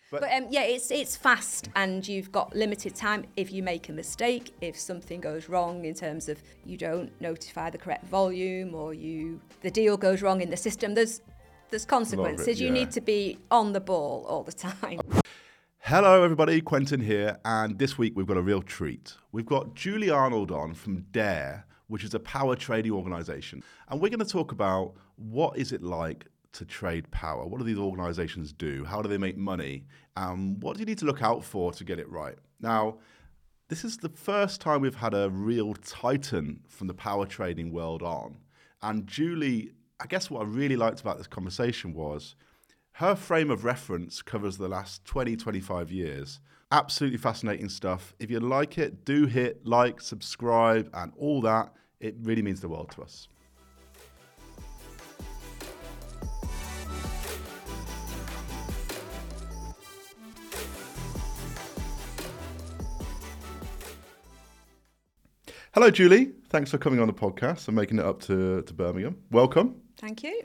But yeah, it's fast and you've got limited time. If you make a mistake, if something goes wrong in terms of you don't notify the correct volume or the deal goes wrong in the system, there's consequences. You need to be on the ball all the time. Hello everybody, Quentin here, and this week we've got a real treat. We've got Julie Arnold on from Dare, which is a power trading organisation, and we're going to talk about what is it like to trade power. What do these organisations do? How do they make money? What do you need to look out for to get it right? Now, this is the first time we've had a real titan from the power trading world on, and Julie, I guess what I really liked about this conversation was her frame of reference covers the last 20, 25 years. Absolutely fascinating stuff. If you like it, do hit like, subscribe, and all that. It really means the world to us. Hello, Julie. Thanks for coming on the podcast and making it up to Birmingham. Welcome. Thank you.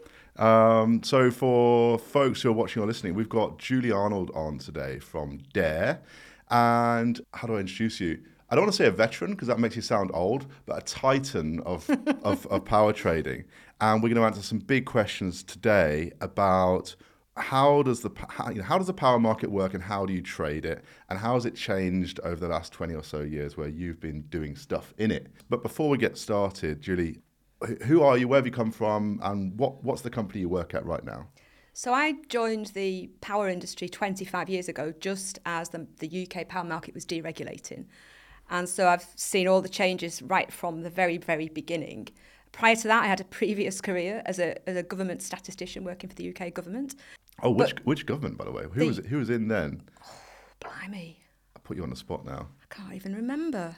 So for folks who are watching or listening, we've got Julie Arnold on today from Dare. And how do I introduce you? I don't want to say a veteran because that makes you sound old, but a titan of power trading. And we're going to answer some big questions today about how does the power market work and how do you trade it? And how has it changed over the last 20 or so years where you've been doing stuff in it? But before we get started, Julie, who are you? Where have you come from? And what's the company you work at right now? So I joined the power industry 25 years ago, just as the UK power market was deregulating. And so I've seen all the changes right from the very, very beginning. Prior to that, I had a previous career as a government statistician working for the UK government. Oh, which government, by the way? Who was in then? Oh, blimey. I put you on the spot now. I can't even remember.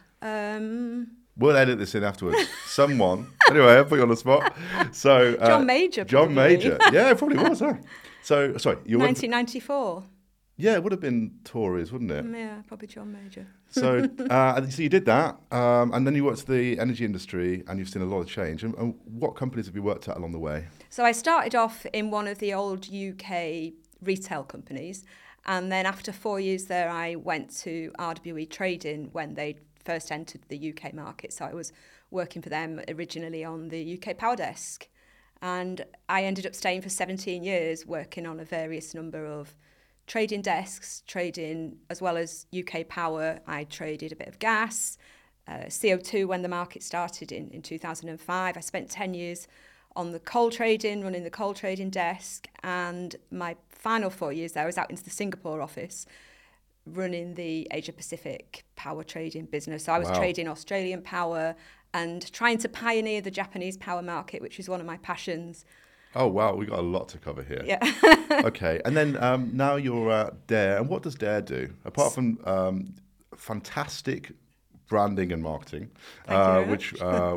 We'll edit this in afterwards. Someone. Anyway, I put you on the spot. So John Major. John Major. Yeah, it probably was, huh? So, sorry. 1994. Yeah, it would have been Tories, wouldn't it? Yeah, probably John Major. So you did that, and then you worked for the energy industry, and you've seen a lot of change. And what companies have you worked at along the way? So I started off in one of the old UK retail companies, and then after 4 years there, I went to RWE Trading when they first entered the UK market. So I was working for them originally on the UK power desk, and I ended up staying for 17 years working on a various number of trading desks, trading as well as UK power. I traded a bit of gas, CO2 when the market started in 2005. I spent 10 years on the coal trading, running the coal trading desk, and my final 4 years there I was out into the Singapore office running the Asia Pacific power trading business. So I was trading Australian power and trying to pioneer the Japanese power market, which is one of my passions. Oh, wow. We've got a lot to cover here. Yeah. Okay. And then now you're at Dare. And what does Dare do? Apart from fantastic branding and marketing, which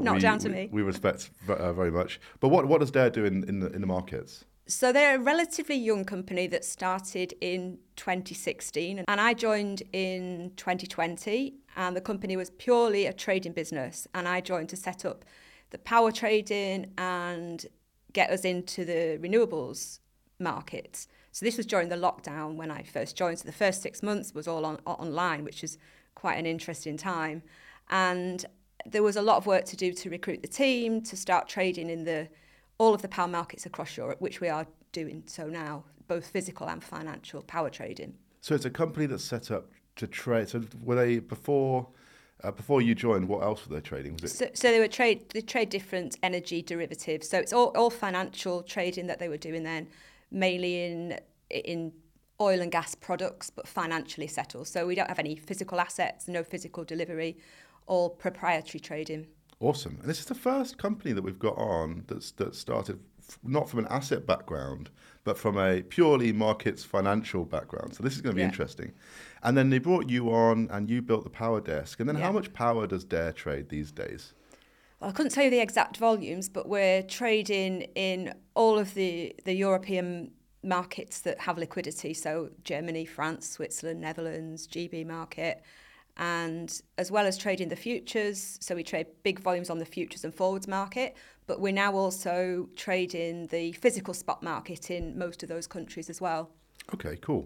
we respect very much. But what does Dare do in the markets? So they're a relatively young company that started in 2016. And I joined in 2020. And the company was purely a trading business. And I joined to set up the power trading and get us into the renewables markets. So this was during the lockdown when I first joined. So the first 6 months was all online, which is quite an interesting time. And there was a lot of work to do to recruit the team, to start trading in all of the power markets across Europe, which we are doing so now, both physical and financial power trading. So it's a company that's set up to trade. So were they before you joined, what else were they trading? Was it? So they trade different energy derivatives. So it's all financial trading that they were doing then, mainly in oil and gas products, but financially settled. So we don't have any physical assets, no physical delivery, all proprietary trading. Awesome. And this is the first company that we've got on that started not from an asset background, but from a purely markets financial background. So this is going to be interesting. And then they brought you on and you built the power desk. And then how much power does Dare trade these days? Well, I couldn't tell you the exact volumes, but we're trading in all of the European markets that have liquidity. So Germany, France, Switzerland, Netherlands, GB market. And as well as trading the futures, so we trade big volumes on the futures and forwards market, but we're now also trading the physical spot market in most of those countries as well. Okay, cool.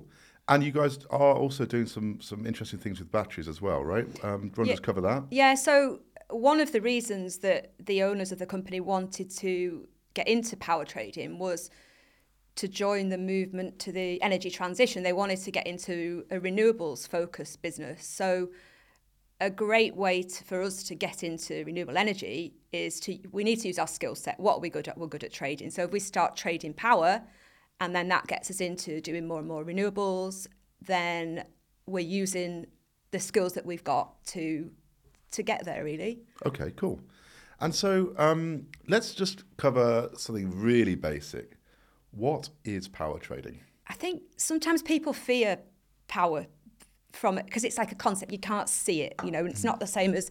And you guys are also doing some interesting things with batteries as well, right? Do you want to just cover that? Yeah, so one of the reasons that the owners of the company wanted to get into power trading was to join the movement to the energy transition. They wanted to get into a renewables focused business. So a great way for us to get into renewable energy is we need to use our skill set. What are we good at? We're good at trading. So if we start trading power, and then that gets us into doing more and more renewables, then we're using the skills that we've got to get there, really. Okay, cool. And so let's just cover something really basic. What is power trading? I think sometimes people fear power from it because it's like a concept. You can't see it, and it's not the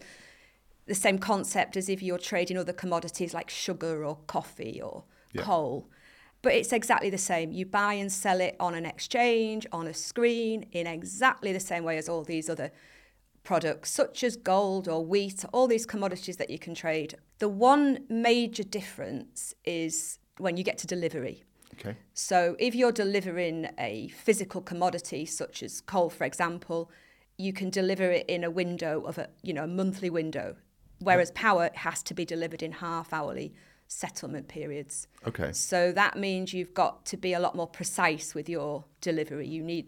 same concept as if you're trading other commodities like sugar or coffee or coal. But it's exactly the same. You buy and sell it on an exchange, on a screen, in exactly the same way as all these other products, such as gold or wheat, all these commodities that you can trade. The one major difference is when you get to delivery. Okay. So if you're delivering a physical commodity, such as coal, for example, you can deliver it in a window of a monthly window, whereas power has to be delivered in half-hourly settlement periods. Okay. So that means you've got to be a lot more precise with your delivery.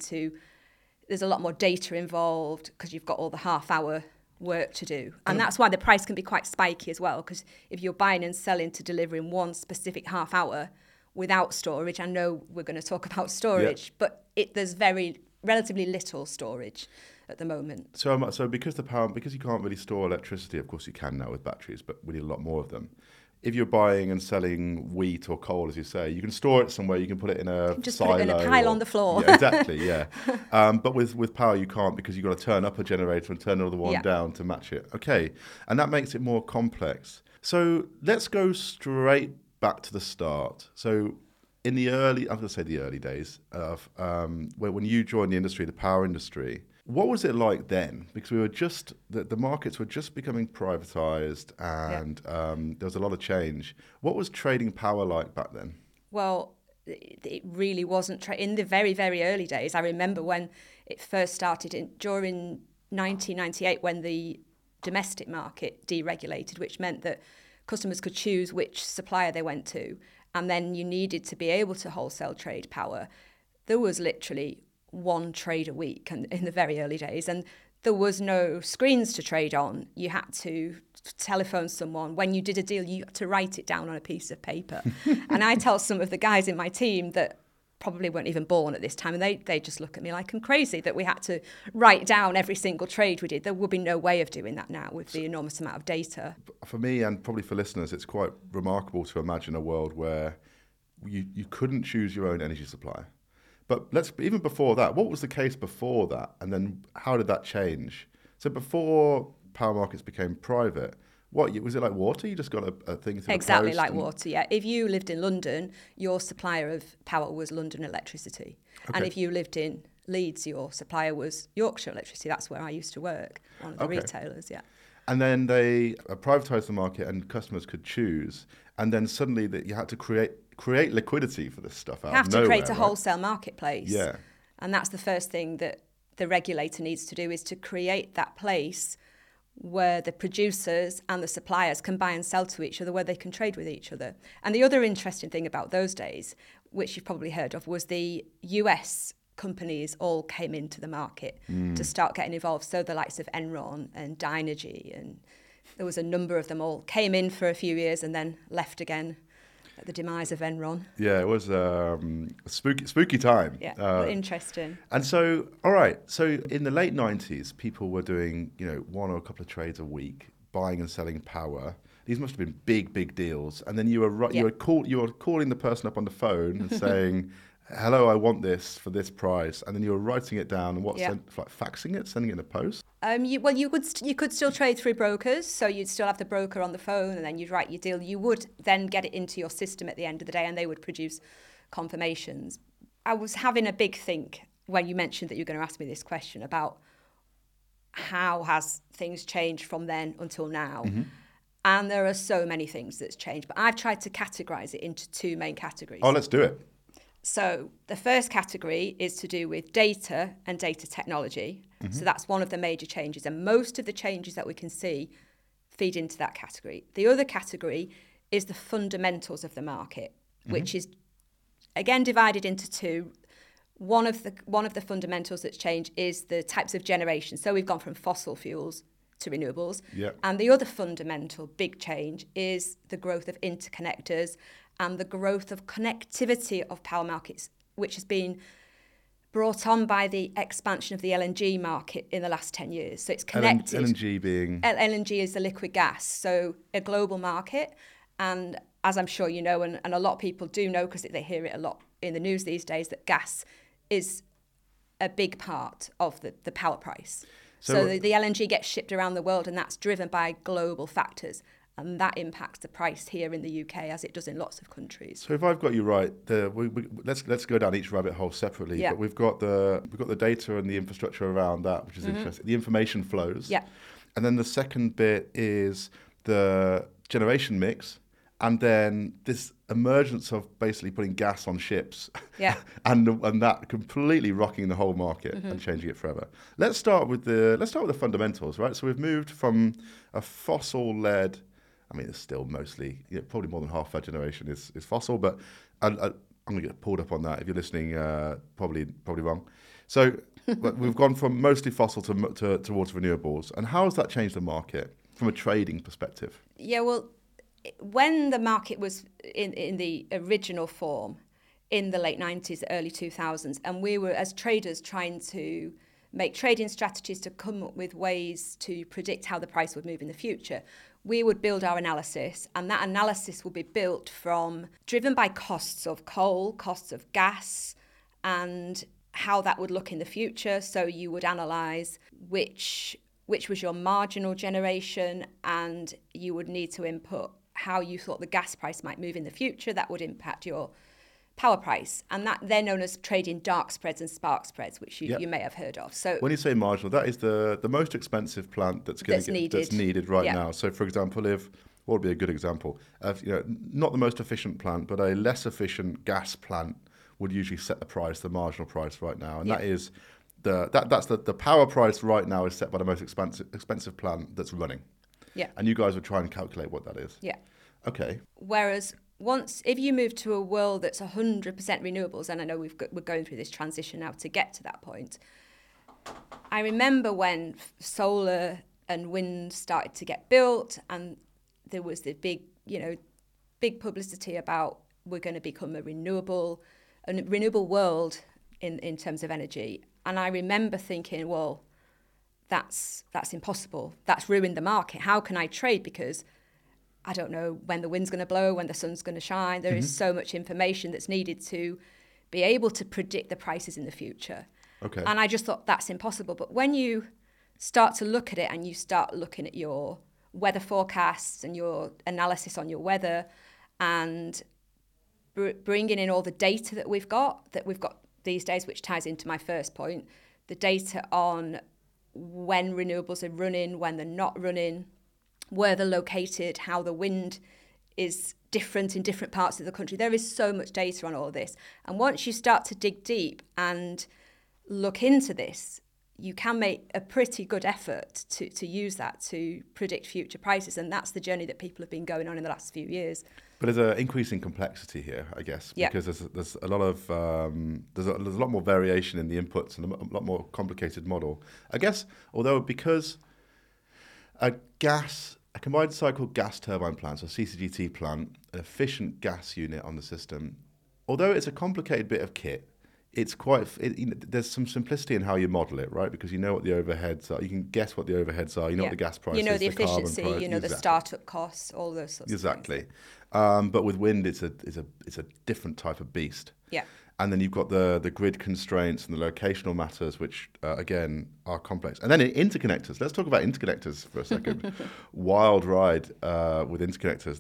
There's a lot more data involved because you've got all the half-hour work to do. And that's why the price can be quite spiky as well, because if you're buying and selling to deliver in one specific half hour without storage, I know we're going to talk about storage, but there's relatively little storage at the moment. So because you can't really store electricity, of course you can now with batteries, but we need a lot more of them. If you're buying and selling wheat or coal, as you say, you can store it somewhere. You can put it in a silo. Put it in a pile on the floor. Yeah, exactly, yeah. But with power, you can't, because you've got to turn up a generator and turn another one down to match it. Okay, and that makes it more complex. So let's go straight back to the start. So in the early days of when you joined the industry, the power industry, what was it like then? Because the markets were just becoming privatized, and there was a lot of change. What was trading power like back then? Well, it really wasn't. In the very, very early days, I remember when it first started during 1998, when the domestic market deregulated, which meant that customers could choose which supplier they went to, and then you needed to be able to wholesale trade power. There was literally one trade a week in the very early days, and there was no screens to trade on. You had to telephone someone. When you did a deal, you had to write it down on a piece of paper. And I tell some of the guys in my team that probably weren't even born at this time, and they just look at me like I'm crazy that we had to write down every single trade we did. There would be no way of doing that now with the enormous amount of data. For me, and probably for listeners, it's quite remarkable to imagine a world where you couldn't choose your own energy supplier. But even before that, what was the case before that? And then how did that change? So before power markets became private, was it like water? You just got a thing through Exactly the post like water, yeah. If you lived in London, your supplier of power was London Electricity. Okay. And if you lived in Leeds, your supplier was Yorkshire Electricity. That's where I used to work, one of the retailers, yeah. And then they privatised the market and customers could choose. And then suddenly you had to create liquidity for this stuff out of nowhere. You have to create a wholesale marketplace. Yeah. And that's the first thing that the regulator needs to do, is to create that place where the producers and the suppliers can buy and sell to each other, where they can trade with each other. And the other interesting thing about those days, which you've probably heard of, was the US companies all came into the market to start getting involved. So the likes of Enron and Dynegy, and there was a number of them all came in for a few years and then left again at the demise of Enron. Yeah, it was a spooky time. Yeah, interesting. And so, all right, so in the late 90s, people were doing, one or a couple of trades a week, buying and selling power. These must have been big deals. And then you were calling the person up on the phone and saying, hello, I want this for this price. And then you were writing it down and faxing it, sending it in a post? You could still trade through brokers, so you'd still have the broker on the phone, and then you'd write your deal. You would then get it into your system at the end of the day, and they would produce confirmations. I was having a big think when you mentioned that you were going to ask me this question about how has things changed from then until now. Mm-hmm. And there are so many things that's changed, but I've tried to categorise it into two main categories. Oh, let's do it. So the first category is to do with data and data technology. So that's one of the major changes. And most of the changes that we can see feed into that category. The other category is the fundamentals of the market, which is, again, divided into two. One of the fundamentals that's changed is the types of generation. So we've gone from fossil fuels to renewables. Yep. And the other fundamental big change is the growth of interconnectors and the growth of connectivity of power markets, which has been brought on by the expansion of the LNG market in the last 10 years. So it's connected. LNG being? LNG is the liquid gas, so a global market. And as I'm sure you know, and a lot of people do know because they hear it a lot in the news these days, that gas is a big part of the power price. So the LNG gets shipped around the world, and that's driven by global factors. And that impacts the price here in the UK as it does in lots of countries. So if I've got you right, let's go down each rabbit hole separately. Yeah. But we've got the data and the infrastructure around that, which is interesting. The information flows. Yeah. And then the second bit is the generation mix, and then this emergence of basically putting gas on ships. Yeah. and that completely rocking the whole market and changing it forever. Let's start with the fundamentals, right? So we've moved from a fossil-led. I mean, it's still mostly, probably more than half our generation is fossil, but I'm going to get pulled up on that. If you're listening, probably wrong. So we've gone from mostly fossil towards renewables. And how has that changed the market from a trading perspective? Yeah, well, when the market was in the original form in the late 90s, early 2000s, and we were, as traders, trying to make trading strategies to come up with ways to predict how the price would move in the future, we would build our analysis, and that analysis would be driven by costs of coal, costs of gas, and how that would look in the future. So you would analyse which was your marginal generation, and you would need to input how you thought the gas price might move in the future. That would impact your power price, and that they're known as trading dark spreads and spark spreads, which you may have heard of. So when you say marginal, that is the most expensive plant that's needed right now. So for example, what would be a good example of, not the most efficient plant, but a less efficient gas plant would usually set the marginal price right now, and that is the power price right now is set by the most expensive plant that's running. Yeah. And you guys would try and calculate what that is. Yeah. Okay. Whereas if you move to a world that's 100% renewables, and I know we're going through this transition now to get to that point, I remember when solar and wind started to get built, and there was the big publicity about we're going to become a renewable world in terms of energy. And I remember thinking, well, that's impossible. That's ruined the market. How can I trade? Because I don't know when the wind's going to blow, when the sun's going to shine. There is so much information that's needed to be able to predict the prices in the future. Okay. And I just thought that's impossible. But when you start to look at it and you start looking at your weather forecasts and your analysis on your weather and bringing in all the data that we've got these days, which ties into my first point, the data on when renewables are running, when they're not running, where they're located, how the wind is different in different parts of the country. There is so much data on all of this. And once you start to dig deep and look into this, you can make a pretty good effort to use that to predict future prices. And that's the journey that people have been going on in the last few years. But there's an increasing complexity here, I guess, because there's a lot of there's a lot more variation in the inputs and a lot more complicated model. I guess, because a combined cycle gas turbine plant, so CCGT plant, an efficient gas unit on the system, although it's a complicated bit of kit, it's there's some simplicity in how you model it, right? Because you know what the overheads are. You can guess what the overheads are. You know what the gas price is, the efficiency, carbon price. the startup costs, all those sorts of things. Exactly. But with wind, it's a different type of beast. Yeah. And then you've got the grid constraints and the locational matters, which, again, are complex. And then interconnectors. Let's talk about interconnectors for a second. Wild ride with interconnectors.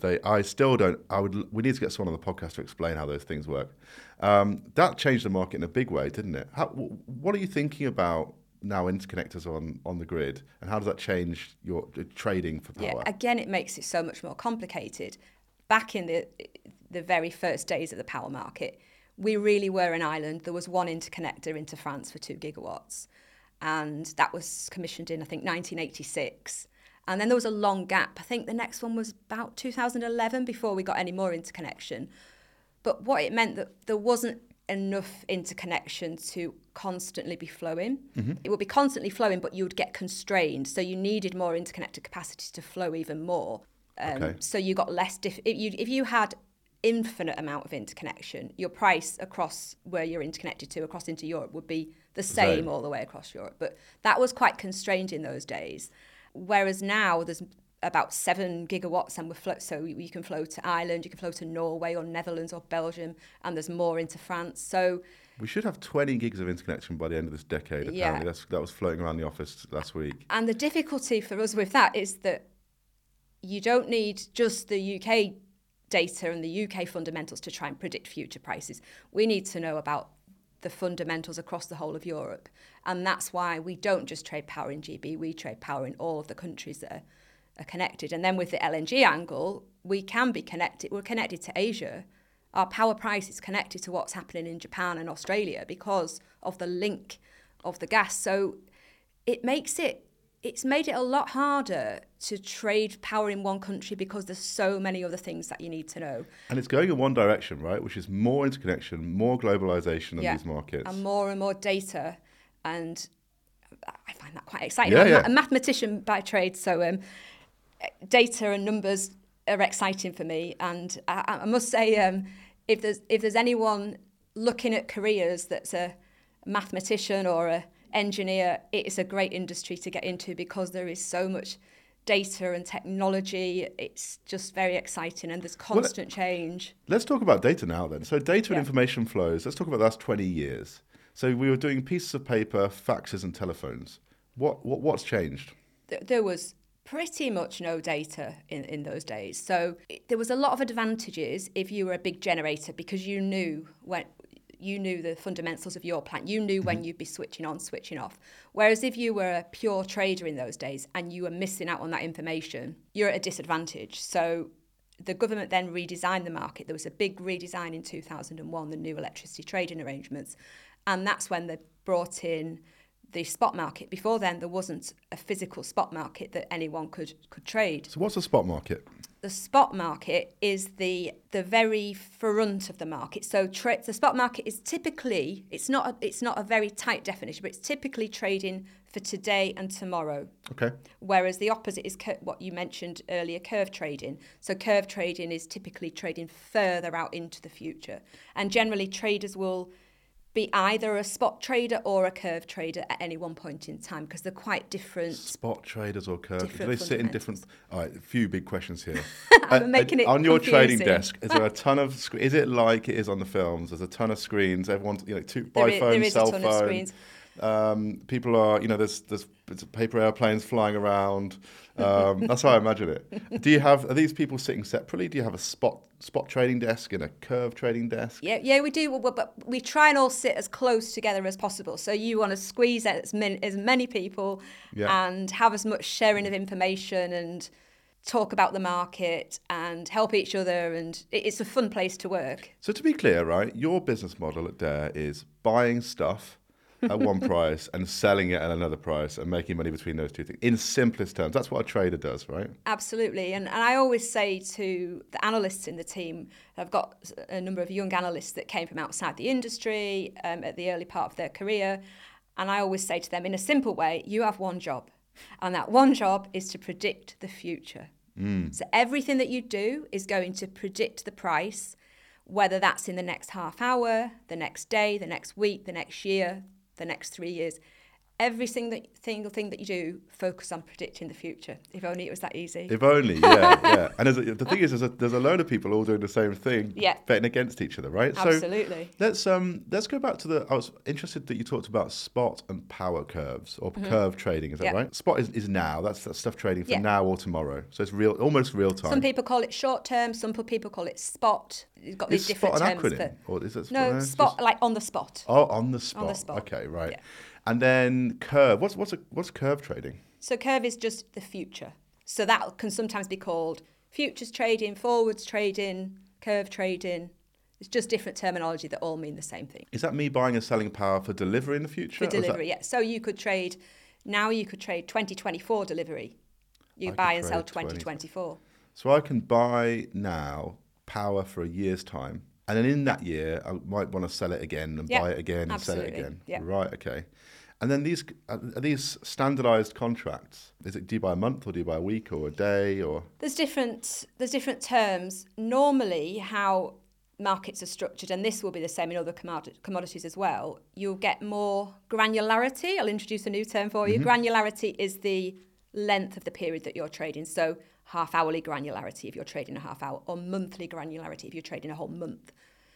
We need to get someone on the podcast to explain how those things work. That changed the market in a big way, didn't it? What are you thinking about now, interconnectors on the grid, and how does that change your trading for power? Yeah, again, it makes it so much more complicated. Back in the very first days of the power market, we really were an island. There was one interconnector into France for 2 gigawatts, and that was commissioned in, I think, 1986. And then there was a long gap. I think the next one was about 2011 before we got any more interconnection. But what it meant that there wasn't enough interconnection to constantly be flowing. Mm-hmm. It would be constantly flowing, but you would get constrained. So you needed more interconnected capacity to flow even more. So you got less... If you had infinite amount of interconnection, your price across where you're interconnected to, across into Europe, would be the same all the way across Europe. But that was quite constrained in those days. Whereas now there's about 7 gigawatts, and so you can flow to Ireland, you can flow to Norway or Netherlands or Belgium, and there's more into France. So we should have 20 gigs of interconnection by the end of this decade, apparently. That was floating around the office last week. And the difficulty for us with that is that you don't need just the UK data and the UK fundamentals to try and predict future prices. We need to know about the fundamentals across the whole of Europe. And that's why we don't just trade power in GB, we trade power in all of the countries that are connected. And then with the LNG angle, we can be connected. We're connected to Asia. Our power price is connected to what's happening in Japan and Australia because of the link of the gas. So it's made it a lot harder to trade power in one country because there's so many other things that you need to know. And it's going in one direction, right? Which is more interconnection, more globalization in these markets. And more data. And I find that quite exciting. I'm a mathematician by trade, so data and numbers are exciting for me. And I must say, if there's anyone looking at careers that's a mathematician or a engineer, it is a great industry to get into because there is so much data and technology. It's just very exciting, and there's constant change. Let's talk about data now then. So data and information flows, let's talk about the last 20 years. So we were doing pieces of paper, faxes and telephones. What's changed? There was pretty much no data in those days. So there was a lot of advantages if you were a big generator because you knew the fundamentals of your plant. You knew when you'd be switching on, switching off. Whereas if you were a pure trader in those days and you were missing out on that information, you're at a disadvantage. So the government then redesigned the market. There was a big redesign in 2001, the new electricity trading arrangements. And that's when they brought in the spot market. Before then, there wasn't a physical spot market that anyone could trade. So what's a spot market? The spot market is the very front of the market. So the spot market is typically, it's not a very tight definition, but it's typically trading for today and tomorrow. Okay. Whereas the opposite is what you mentioned earlier, curve trading. So curve trading is typically trading further out into the future. And generally traders will be either a spot trader or a curve trader at any one point in time because they're quite different. Spot traders or curve? Do they sit in different... All right, a few big questions here. I'm making it on your confusing. trading desk, is there a ton of... Is it like it is on the films? There's a ton of screens. Everyone's, by phone, cell phone. There is a ton of screens. People are, there's paper airplanes flying around. That's how I imagine it. Are these people sitting separately? Do you have a spot trading desk and a curve trading desk? Yeah, we do. But we try and all sit as close together as possible. So you want to squeeze out as many people and have as much sharing of information and talk about the market and help each other. And it's a fun place to work. So to be clear, right, your business model at Dare is buying stuff at one price and selling it at another price and making money between those two things. In simplest terms, that's what a trader does, right? Absolutely. And I always say to the analysts in the team, I've got a number of young analysts that came from outside the industry at the early part of their career. And I always say to them, in a simple way, you have one job. And that one job is to predict the future. So everything that you do is going to predict the price, whether that's in the next half hour, the next day, the next week, the next year, the next 3 years. Every single thing that you do, focus on predicting the future. If only it was that easy. If only, yeah. And the thing is, there's a load of people all doing the same thing, betting against each other, right? Absolutely. So let's go back to I was interested that you talked about spot and power curves or curve trading. Is that right? Spot is now. That's stuff trading for now or tomorrow. So it's almost real time. Some people call it short term. Some people call it spot. You've got these different terms. Is spot an acronym? Or is it no, spot like on the spot. Oh, on the spot. On the spot. Okay, right. Yeah. And then curve. What's curve trading? So curve is just the future. So that can sometimes be called futures trading, forwards trading, curve trading. It's just different terminology that all mean the same thing. Is that me buying and selling power for delivery in the future? For delivery, yeah. So you could trade 2024 delivery. You buy and sell 2024. So I can buy now power for a year's time, and then in that year I might want to sell it again and buy it again and sell it again. Yeah. Right, okay. And then are these standardized contracts? Do you buy a month or do you buy a week or a day or? There's different terms. Normally, how markets are structured, and this will be the same in other commodities as well, you'll get more granularity. I'll introduce a new term for you. Granularity is the length of the period that you're trading. So half-hourly granularity if you're trading a half hour, or monthly granularity if you're trading a whole month.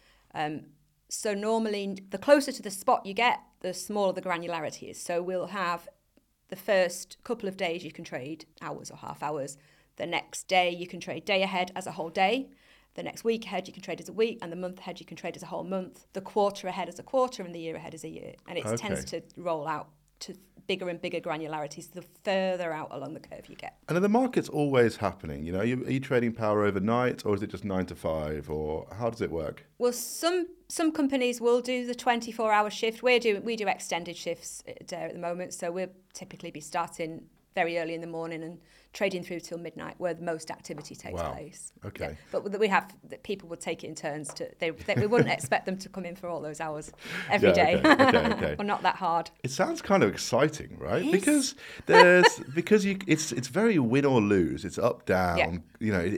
So normally, the closer to the spot you get, the smaller the granularity is. So we'll have the first couple of days you can trade hours or half hours. The next day you can trade day ahead as a whole day. The next week ahead you can trade as a week, and the month ahead you can trade as a whole month. The quarter ahead as a quarter, and the year ahead as a year. And it tends to roll out to bigger and bigger granularities the further out along the curve you get. And are the markets always happening? You know, are you trading power overnight, or is it just 9 to 5, or how does it work? Well, some companies will do the 24-hour shift. We do extended shifts there at the moment, so we'll typically be starting very early in the morning and trading through till midnight, where the most activity takes place. Okay. Yeah. But we have people would take it in turns. We wouldn't expect them to come in for all those hours every day. Okay. Well, not that hard. It sounds kind of exciting, right? It because it's very win or lose. It's up down. Yeah. You know,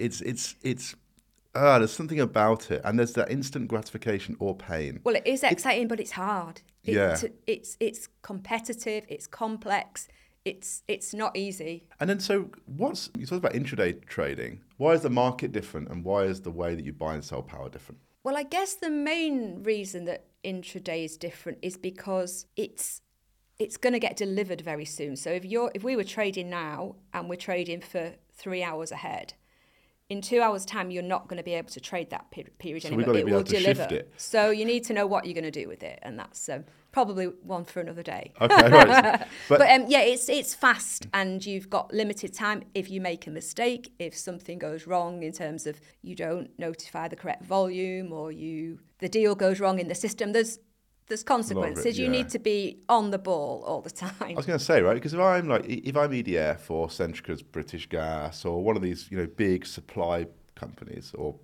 there's something about it, and there's that instant gratification or pain. Well, it is exciting, but it's hard. It's competitive. It's complex. It's not easy. And then, so you talked about intraday trading. Why is the market different, and why is the way that you buy and sell power different? Well, I guess the main reason that intraday is different is because it's going to get delivered very soon. So if we were trading now and we're trading for 3 hours ahead, in 2 hours' time, you're not going to be able to trade that period anymore. We've got to be able to shift it. So you need to know what you're going to do with it, and that's probably one for another day. Okay, right. But it's fast, and you've got limited time. If you make a mistake, if something goes wrong in terms of you don't notify the correct volume, or the deal goes wrong in the system, there's consequences. You need to be on the ball all the time. I was going to say, right, because if I'm EDF or Centrica's British Gas or one of these, big supply companies, or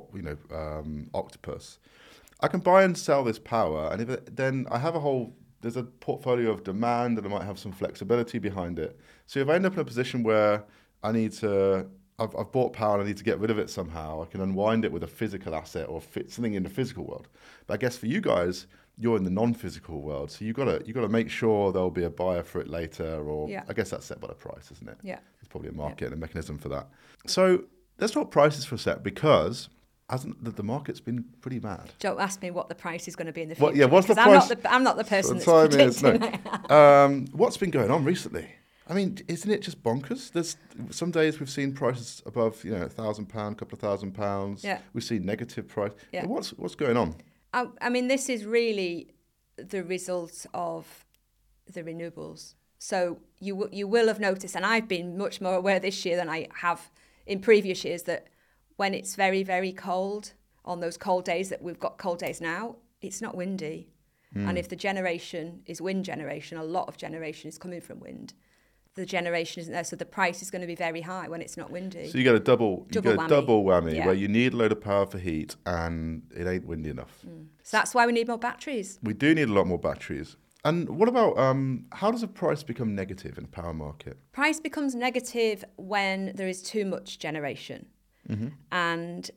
Octopus, I can buy and sell this power, and then I have there's a portfolio of demand, and I might have some flexibility behind it. So if I end up in a position where I've bought power and I need to get rid of it somehow, I can unwind it with a physical asset or fit something in the physical world. But I guess for you guys, you're in the non-physical world, so you've got to make sure there'll be a buyer for it later, or I guess that's set by the price, isn't it? Yeah. There's probably a market and a mechanism for that. So let's talk prices for a sec, because the market's been pretty mad. Don't ask me what the price is going to be in the future. What's the price? I'm not the person that's predicting it. What's been going on recently? I mean, isn't it just bonkers? There's some days we've seen prices above, £1,000, couple of £1,000. Yeah. We've seen negative price. Yeah. What's going on? I mean, this is really the result of the renewables. So you will have noticed, and I've been much more aware this year than I have in previous years, that when it's very, very cold, on those cold days that we've got cold days now, it's not windy. And if the generation is wind generation, a lot of generation is coming from wind. The generation isn't there, so the price is going to be very high when it's not windy. So you get a double whammy yeah. where you need a load of power for heat and it ain't windy enough. So that's why we need more batteries. We do need a lot more batteries. And what about, how does a price become negative in a power market? Price becomes negative when there is too much generation. And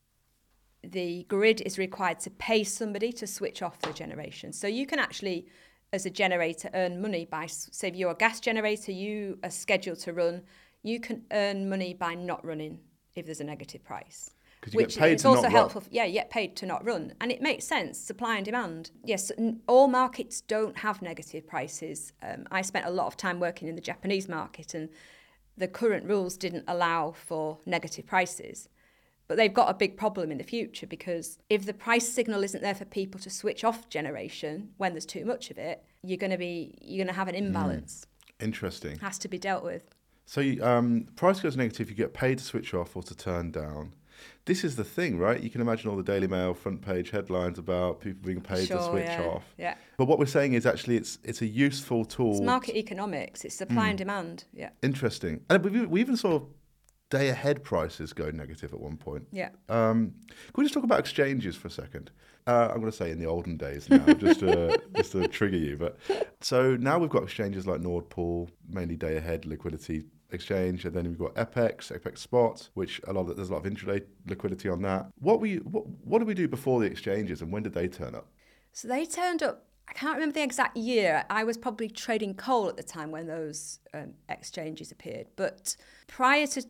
the grid is required to pay somebody to switch off the generation. So you can actually, as a generator, earn money by, say if you're a gas generator, you are scheduled to run, you can earn money by not running if there's a negative price. Because you get paid to not run. Helpful. Yeah, you get paid to not run. And it makes sense, supply and demand. Yes, all markets don't have negative prices. I spent a lot of time working in the Japanese market, and the current rules didn't allow for negative prices. But they've got a big problem in the future, because if the price signal isn't there for people to switch off generation when there's too much of it, you're going to have an imbalance. Interesting. Has to be dealt with. So price goes negative, you get paid to switch off or to turn down. This is the thing, right? You can imagine all the Daily Mail front page headlines about people being paid to switch off. Yeah. But what we're saying is actually it's a useful tool. It's market economics. It's supply and demand. Yeah. Interesting. And we even saw day ahead prices go negative at one point. Yeah. Can we just talk about exchanges for a second? I'm going to say in the olden days now, just to trigger you. But so now we've got exchanges like Nord Pool, mainly day ahead liquidity exchange, and then we've got FX Spot, which there's a lot of intraday liquidity on that. What did we do before the exchanges, and when did they turn up? So they turned up. I can't remember the exact year. I was probably trading coal at the time when those exchanges appeared. But prior to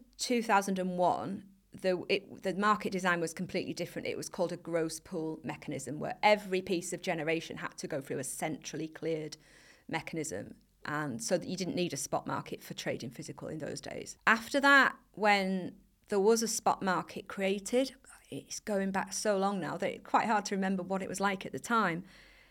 2001, the market design was completely different. It was called a gross pool mechanism, where every piece of generation had to go through a centrally cleared mechanism. And so that you didn't need a spot market for trading physical in those days. After that, when there was a spot market created, it's going back so long now that it's quite hard to remember what it was like at the time.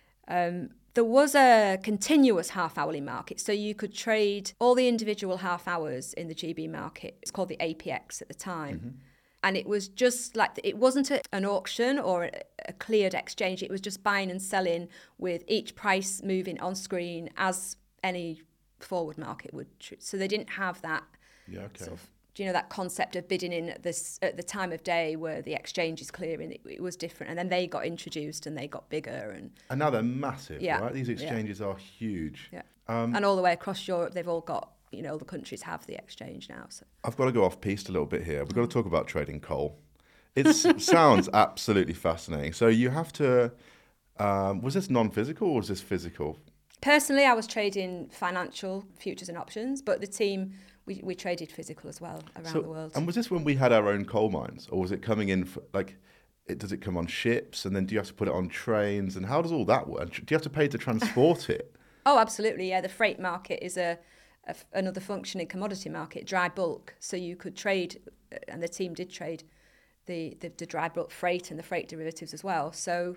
There was a continuous half-hourly market, so you could trade all the individual half hours in the GB market. It's called the APX at the time. Mm-hmm. And it was just like, it wasn't an auction or a cleared exchange. It was just buying and selling with each price moving on screen as any forward market would. So they didn't have that sort of, that concept of bidding in at the time of day where the exchange is clearing. It was different. And then they got introduced and they got bigger. And now they're massive, right? These exchanges are huge. Yeah. And all the way across Europe, they've all got, all the countries have the exchange now. So I've got to go off piste a little bit here. We've got to talk about trading coal. It sounds absolutely fascinating. So you have to, was this non-physical or was this physical? Personally, I was trading financial futures and options, but the team, we traded physical as well around the world. And was this when we had our own coal mines, or was it coming in does it come on ships, and then do you have to put it on trains, and how does all that work? Do you have to pay to transport it? Oh, absolutely, yeah. The freight market is another functioning commodity market, dry bulk. So you could trade, and the team did trade the dry bulk freight and the freight derivatives as well. So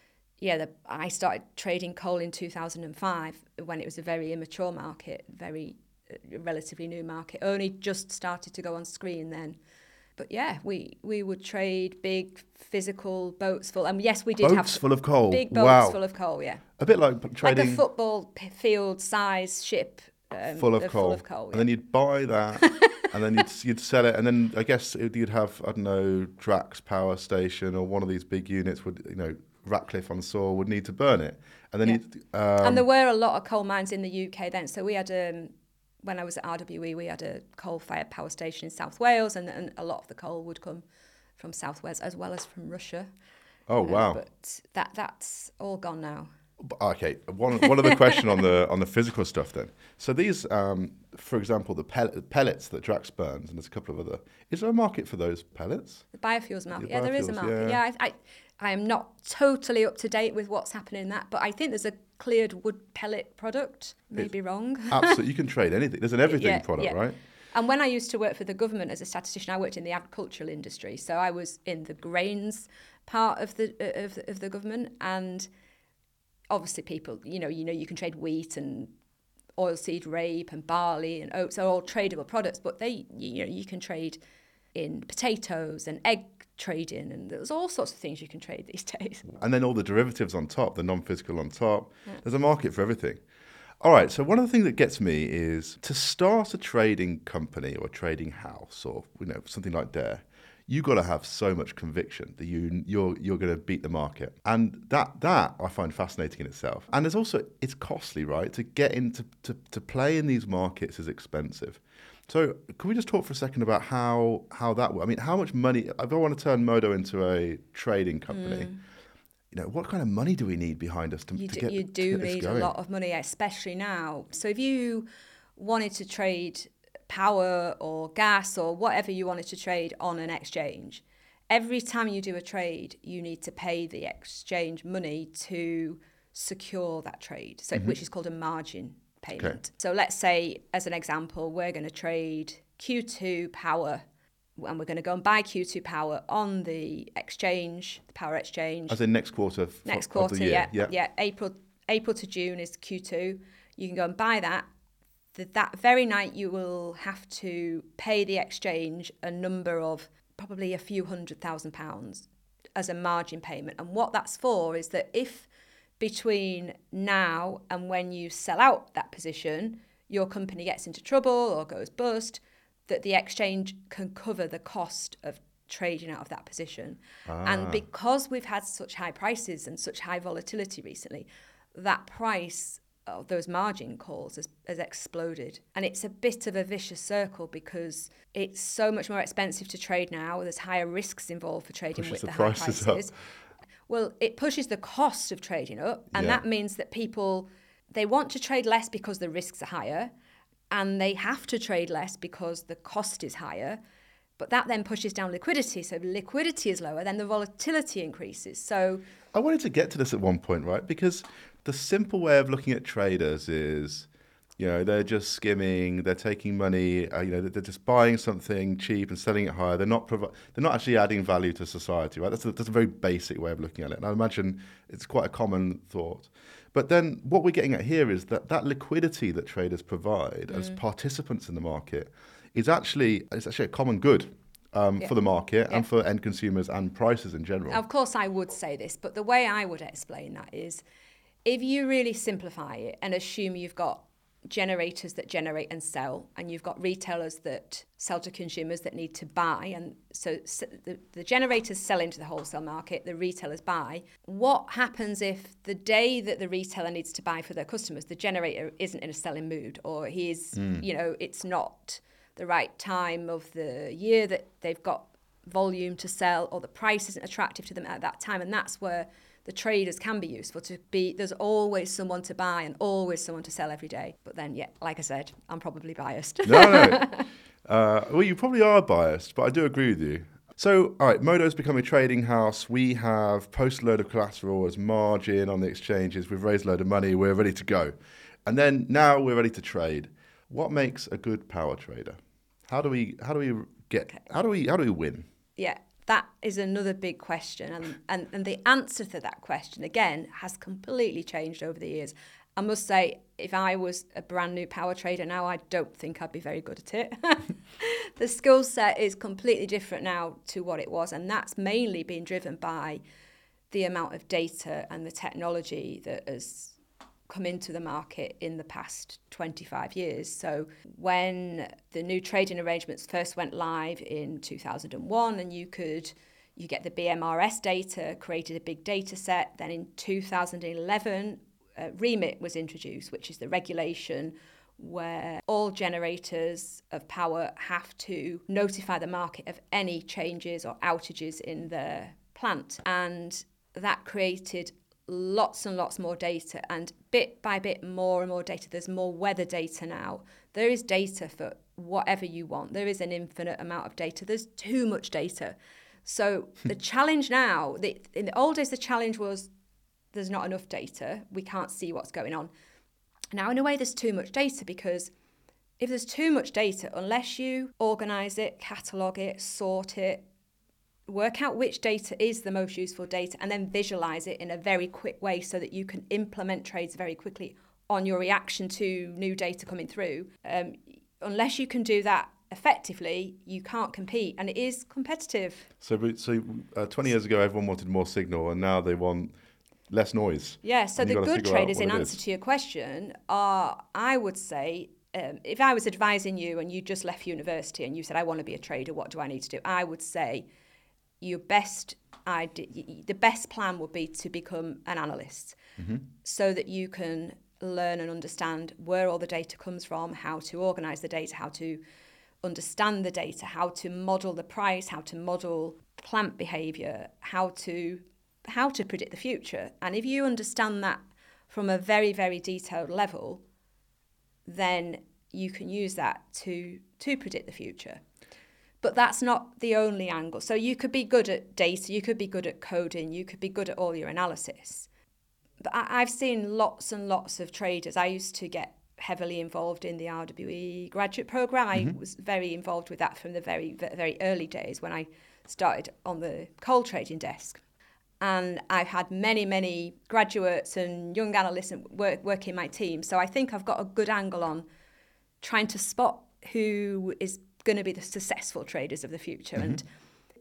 I started trading coal in 2005 when it was a very immature market, very relatively new market, only just started to go on screen then. But we would trade big physical boats full, and yes, we did boats full of coal. Big boats full of coal, yeah. A bit like trading like a football field size ship full of coal. Yeah. And then you'd buy that, and then you'd sell it, and then I guess you'd have, I don't know, Drax Power Station or one of these big units would, Ratcliffe on Soar would need to burn it. And then and there were a lot of coal mines in the UK then. So we had, when I was at RWE, we had a coal-fired power station in South Wales, and a lot of the coal would come from South Wales as well as from Russia. Oh, wow. But that's all gone now. Okay, one other question on the physical stuff then. So these, for example, the pellets that Drax burns, and there's a couple of other. Is there a market for those pellets? The biofuels market, there is a market. Yeah, I am not totally up to date with what's happening in that, but I think there's a cleared wood pellet product. Maybe wrong. Absolutely, you can trade anything. There's an everything product, right? And when I used to work for the government as a statistician, I worked in the agricultural industry, so I was in the grains part of the government, and obviously people, you can trade wheat and oilseed rape and barley and oats are all tradable products, but you can trade in potatoes and egg trading, and there's all sorts of things you can trade these days. And then all the derivatives on top, the non-physical on top. Yeah. There's a market for everything. All right, so one of the things that gets me is to start a trading company or a trading house or something like Dare, you got to have so much conviction that you're going to beat the market, and that I find fascinating in itself. And there's also, it's costly, right? To get into to play in these markets is expensive. So can we just talk for a second about how that works? I mean, how much money, if I want to turn Modo into a trading company, what kind of money do we need behind us to get this going? You do need a lot of money, especially now. So if you wanted to trade power or gas or whatever you wanted to trade on an exchange, every time you do a trade, you need to pay the exchange money to secure that trade, which is called a margin payment. Okay. So let's say, as an example, we're going to trade Q2 power, and we're going to go and buy Q2 power on the exchange, the power exchange. As in next quarter? Next quarter, of the year. Yeah. April to June is Q2. You can go and buy that. That very night, you will have to pay the exchange a number of probably a few £100,000 as a margin payment. And what that's for is that if between now and when you sell out that position, your company gets into trouble or goes bust, that the exchange can cover the cost of trading out of that position. And because we've had such high prices and such high volatility recently, that price of those margin calls has exploded. And it's a bit of a vicious circle because it's so much more expensive to trade now. There's higher risks involved for trading with the high prices. Up. Well, it pushes the cost of trading up, and that means that people, they want to trade less because the risks are higher, and they have to trade less because the cost is higher. But that then pushes down liquidity. So liquidity is lower, then the volatility increases. So I wanted to get to this at one point, right? Because the simple way of looking at traders is, they're just skimming, they're taking money, they're just buying something cheap and selling it higher. They're not actually adding value to society, right? That's a very basic way of looking at it. And I imagine it's quite a common thought. But then what we're getting at here is that liquidity that traders provide as participants in the market is actually a common good for the market and for end consumers and prices in general. Of course, I would say this, but the way I would explain that is if you really simplify it and assume you've got generators that generate and sell, and you've got retailers that sell to consumers that need to buy, and so the generators sell into the wholesale market, the retailers buy. What happens if the day that the retailer needs to buy for their customers, the generator isn't in a selling mood, or it's not the right time of the year that they've got volume to sell, or the price isn't attractive to them at that time? And that's where the traders can be useful there's always someone to buy and always someone to sell every day. But then, like I said, I'm probably biased. No. Well, you probably are biased, but I do agree with you. So, all right, Modo's become a trading house. We have posted a load of collateral as margin on the exchanges. We've raised a load of money. We're ready to go. And then now we're ready to trade. What makes a good power trader? How do we win? Yeah. That is another big question. And the answer to that question, again, has completely changed over the years. I must say, if I was a brand new power trader now, I don't think I'd be very good at it. The skill set is completely different now to what it was. And that's mainly been driven by the amount of data and the technology that has come into the market in the past 25 years. So when the new trading arrangements first went live in 2001, and you get the BMRS data, created a big data set. Then in 2011, REMIT was introduced, which is the regulation where all generators of power have to notify the market of any changes or outages in their plant. And that created lots and lots more data, and bit by bit more and more data. There's more weather data now. There is data for whatever you want. There is an infinite amount of data. There's too much data. So the challenge now, in the old days, the challenge was there's not enough data. We can't see what's going on. Now, in a way, there's too much data, because if there's too much data, unless you organise it, catalogue it, sort it, work out which data is the most useful data, and then visualize it in a very quick way so that you can implement trades very quickly on your reaction to new data coming through. Unless you can do that effectively, you can't compete, and it is competitive. So 20 years ago, everyone wanted more signal, and now they want less noise. Yeah, so the good traders, in answer to your question, are, I would say, if I was advising you and you just left university and you said, I want to be a trader, what do I need to do? I would say the best plan would be to become an analyst, so that you can learn and understand where all the data comes from, how to organise the data, how to understand the data, how to model the price, how to model plant behaviour, how to predict the future. And if you understand that from a very, very detailed level, then you can use that to predict the future. But that's not the only angle. So you could be good at data, you could be good at coding, you could be good at all your analysis. But I've seen lots and lots of traders. I used to get heavily involved in the RWE graduate program. I was very involved with that from the very, very early days when I started on the coal trading desk. And I've had many, many graduates and young analysts work in my team. So I think I've got a good angle on trying to spot who is going to be the successful traders of the future. And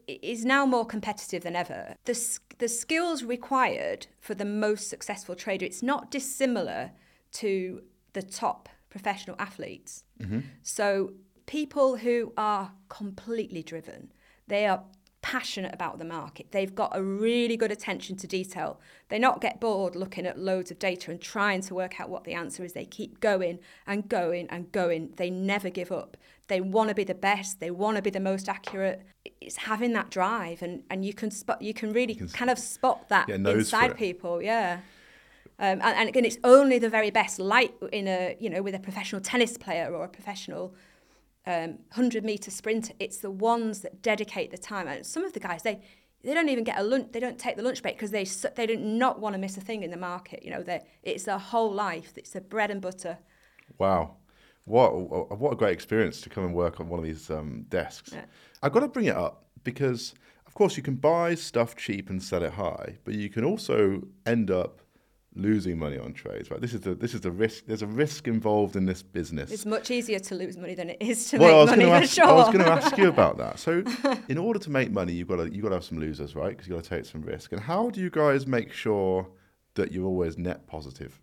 is now more competitive than ever. The skills required for the most successful trader, it's not dissimilar to the top professional athletes. So people who are completely driven, they are passionate about the market. They've got a really good attention to detail. They not get bored looking at loads of data and trying to work out what the answer is. They keep going and going and going. They never give up. They want to be the best. They want to be the most accurate. It's having that drive, and you can really kind of spot that inside people. Yeah. And again, it's only the very best, like in with a professional tennis player or a professional 100-meter sprinter. It's the ones that dedicate the time. And some of the guys, they don't even get a lunch. They don't take the lunch break because they do not want to miss a thing in the market. It's their whole life. It's their bread and butter. Wow, what a great experience to come and work on one of these desks. Yeah. I've got to bring it up because, of course, you can buy stuff cheap and sell it high, but you can also end up losing money on trades, right? This is the risk. There's a risk involved in this business. It's much easier to lose money than it is to make money, for sure. I was going to ask you about that. So, in order to make money, you've got to have some losers, right? Because you've got to take some risk. And how do you guys make sure that you're always net positive?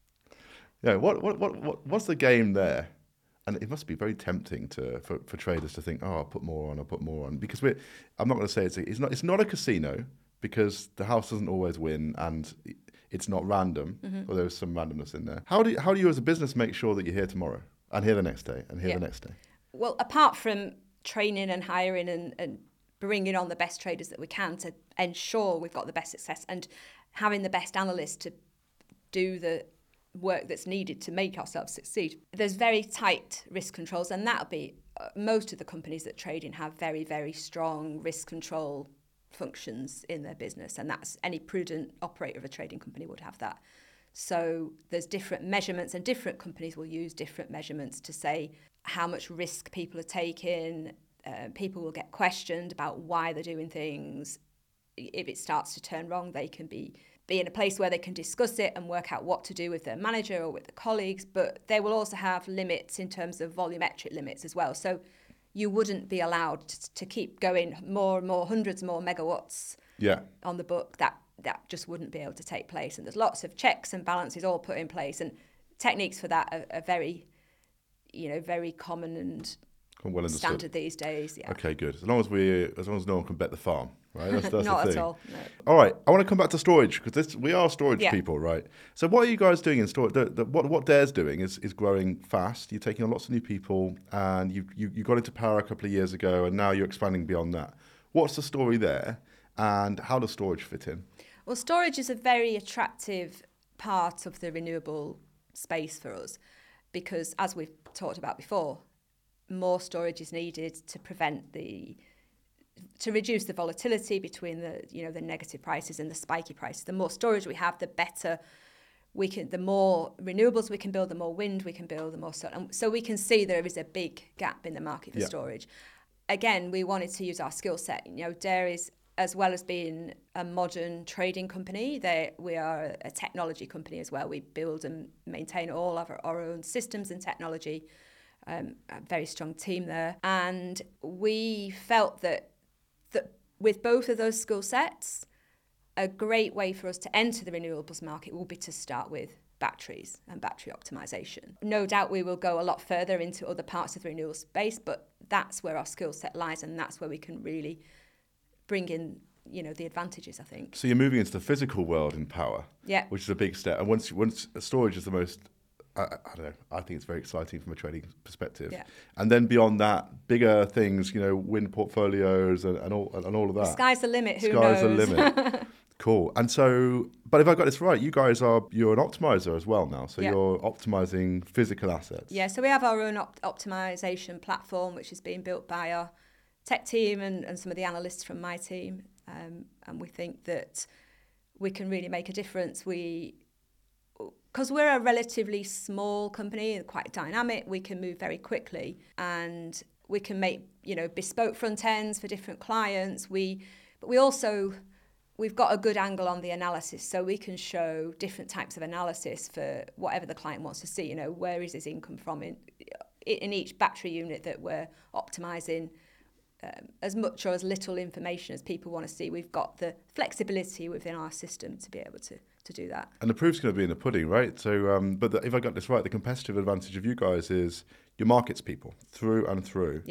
What's the game there? And it must be very tempting for traders to think, I'll put more on, because I'm not going to say it's not a casino, because the house doesn't always win, and it's not random, or there's some randomness in there. How do you as a business make sure that you're here tomorrow and here the next day and here the next day? Well, apart from training and hiring and bringing on the best traders that we can to ensure we've got the best success, and having the best analysts to do the work that's needed to make ourselves succeed, there's very tight risk controls, and that'll be most of the companies that trade in have very, very strong risk control functions in their business, and that's any prudent operator of a trading company would have that. So there's different measurements, and different companies will use different measurements to say how much risk people are taking. People will get questioned about why they're doing things. If it starts to turn wrong, they can be in a place where they can discuss it and work out what to do with their manager or with the colleagues, but they will also have limits in terms of volumetric limits as well. So you wouldn't be allowed to keep going more and more, hundreds more megawatts on the book. That just wouldn't be able to take place. And there's lots of checks and balances all put in place, and techniques for that are very, very common and standard these days. Yeah. Okay, good. As long as no one can bet the farm, right? That's Not the thing. at all. No. All right, I want to come back to storage, because we are storage people, right? So what are you guys doing in storage? What Dare's doing is growing fast. You're taking on lots of new people, and you got into power a couple of years ago, and now you're expanding beyond that. What's the story there, and how does storage fit in? Well, storage is a very attractive part of the renewable space for us, because as we've talked about before, more storage is needed to reduce the volatility between the negative prices and the spiky prices. The more storage we have, the better the more renewables we can build, the more wind we can build, the more sun. So we can see there is a big gap in the market for storage. Again, we wanted to use our skill set. Dare is, as well as being a modern trading company, we are a technology company as well. We build and maintain all of our own systems and technology. A very strong team there. And we felt that with both of those skill sets, a great way for us to enter the renewables market will be to start with batteries and battery optimization. No doubt we will go a lot further into other parts of the renewable space, but that's where our skill set lies, and that's where we can really bring in the advantages, I think. So you're moving into the physical world in power, which is a big step. And once storage is the most, I don't know, I think it's very exciting from a trading perspective. Yeah. And then beyond that, bigger things, wind portfolios and all of that. The sky's the limit. Who knows? Sky's the limit. Cool. And so, but if I got this right, you're an optimizer as well now. So you're optimizing physical assets. Yeah. So we have our own optimization platform, which is being built by our tech team and some of the analysts from my team. And we think that we can really make a difference. Because we're a relatively small company and quite dynamic, we can move very quickly, and we can make bespoke front ends for different clients. But we've got a good angle on the analysis, so we can show different types of analysis for whatever the client wants to see. Where is his income from in each battery unit that we're optimizing? as much or as little information as people want to see. We've got the flexibility within our system to be able to do that. And the proof's going to be in the pudding, right? So, if I got this right, the competitive advantage of you guys is your markets people through and through,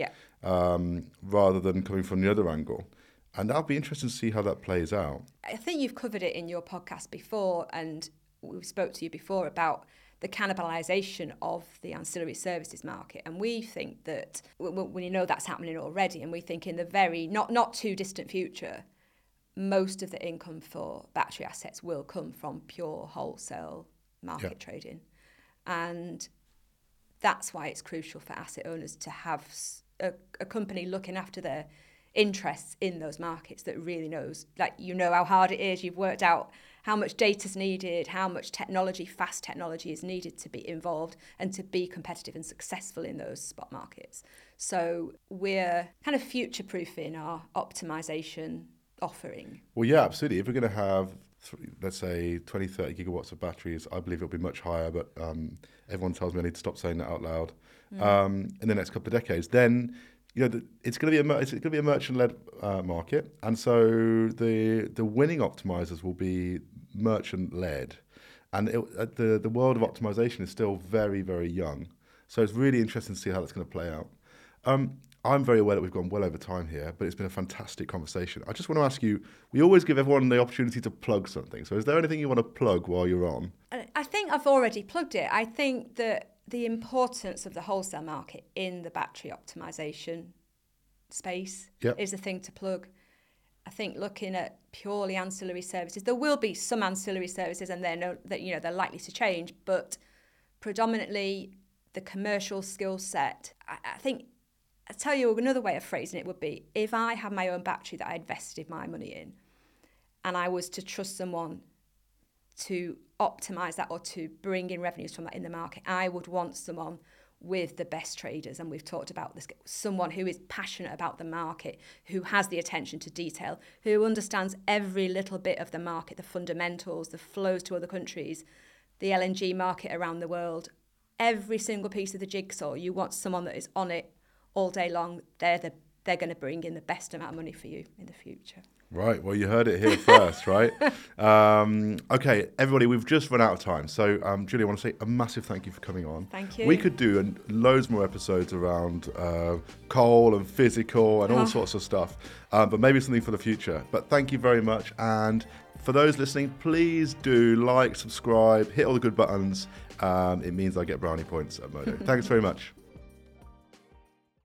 rather than coming from the other angle. And that'll be interesting to see how that plays out. I think you've covered it in your podcast before, and we spoke to you before about the cannibalisation of the ancillary services market. And we think that, we know that's happening already, and we think in the very, not too distant future, most of the income for battery assets will come from pure wholesale market trading. And that's why it's crucial for asset owners to have a company looking after their interests in those markets that really knows, like, you know how hard it is, you've worked out how much data's needed, how much technology, fast technology is needed to be involved and to be competitive and successful in those spot markets. So we're kind of future-proofing our optimization offering. Well, yeah, absolutely. If we're going to have, let's say, 20, 30 gigawatts of batteries, I believe it'll be much higher, but everyone tells me I need to stop saying that out loud. In the next couple of decades, then it's going to be a merchant-led market, and so the winning optimizers will be merchant-led, and the world of optimization is still very, very young. So it's really interesting to see how that's going to play out. I'm very aware that we've gone well over time here, but it's been a fantastic conversation. I just want to ask you, we always give everyone the opportunity to plug something. So is there anything you want to plug while you're on? I think I've already plugged it. I think that the importance of the wholesale market in the battery optimization space is a thing to plug. I think looking at purely ancillary services, there will be some ancillary services, and they're likely to change, but predominantly the commercial skill set. I think, I'll tell you another way of phrasing it would be, if I had my own battery that I invested my money in, and I was to trust someone to optimise that or to bring in revenues from that in the market, I would want someone with the best traders, and we've talked about this, someone who is passionate about the market, who has the attention to detail, who understands every little bit of the market, the fundamentals, the flows to other countries, the LNG market around the world, every single piece of the jigsaw. You want someone that is on it all day long. They're going to bring in the best amount of money for you in the future. Right. Well, you heard it here first, right? Okay, everybody, we've just run out of time. So, Julie, I want to say a massive thank you for coming on. Thank you. We could do loads more episodes around coal and physical and all sorts of stuff, but maybe something for the future. But thank you very much. And for those listening, please do like, subscribe, hit all the good buttons. It means I get brownie points at Modo. Thanks very much.